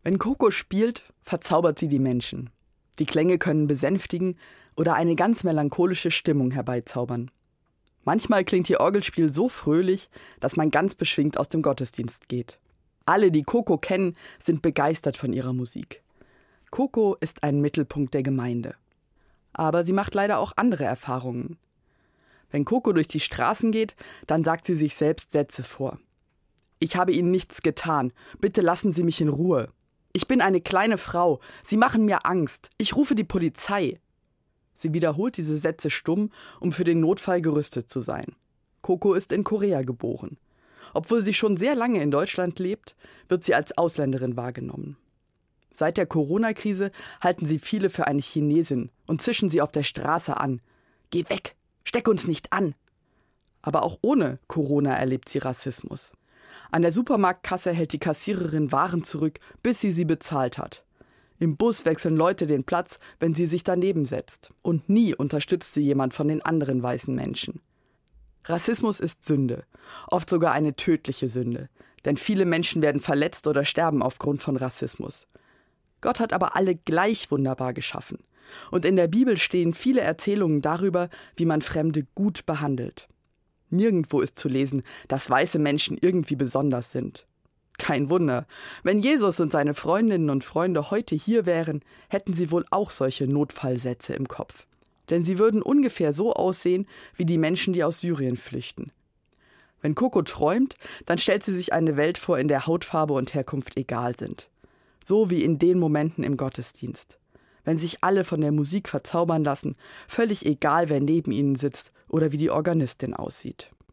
Wenn Coco spielt, verzaubert sie die Menschen. Die Klänge können besänftigen oder eine ganz melancholische Stimmung herbeizaubern. Manchmal klingt ihr Orgelspiel so fröhlich, dass man ganz beschwingt aus dem Gottesdienst geht. Alle, die Coco kennen, sind begeistert von ihrer Musik. Coco ist ein Mittelpunkt der Gemeinde. Aber sie macht leider auch andere Erfahrungen. Wenn Coco durch die Straßen geht, dann sagt sie sich selbst Sätze vor. Ich habe Ihnen nichts getan. Bitte lassen Sie mich in Ruhe. Ich bin eine kleine Frau. Sie machen mir Angst. Ich rufe die Polizei. Sie wiederholt diese Sätze stumm, um für den Notfall gerüstet zu sein. Coco ist in Korea geboren. Obwohl sie schon sehr lange in Deutschland lebt, wird sie als Ausländerin wahrgenommen. Seit der Corona-Krise halten sie viele für eine Chinesin und zischen sie auf der Straße an. Geh weg, steck uns nicht an. Aber auch ohne Corona erlebt sie Rassismus. An der Supermarktkasse hält die Kassiererin Waren zurück, bis sie bezahlt hat. Im Bus wechseln Leute den Platz, wenn sie sich daneben setzt. Und nie unterstützt sie jemand von den anderen weißen Menschen. Rassismus ist Sünde, oft sogar eine tödliche Sünde. Denn viele Menschen werden verletzt oder sterben aufgrund von Rassismus. Gott hat aber alle gleich wunderbar geschaffen. Und in der Bibel stehen viele Erzählungen darüber, wie man Fremde gut behandelt. Nirgendwo ist zu lesen, dass weiße Menschen irgendwie besonders sind. Kein Wunder, wenn Jesus und seine Freundinnen und Freunde heute hier wären, hätten sie wohl auch solche Notfallsätze im Kopf. Denn sie würden ungefähr so aussehen wie die Menschen, die aus Syrien flüchten. Wenn Coco träumt, dann stellt sie sich eine Welt vor, in der Hautfarbe und Herkunft egal sind. So wie in den Momenten im Gottesdienst. Wenn sich alle von der Musik verzaubern lassen, völlig egal, wer neben ihnen sitzt oder wie die Organistin aussieht.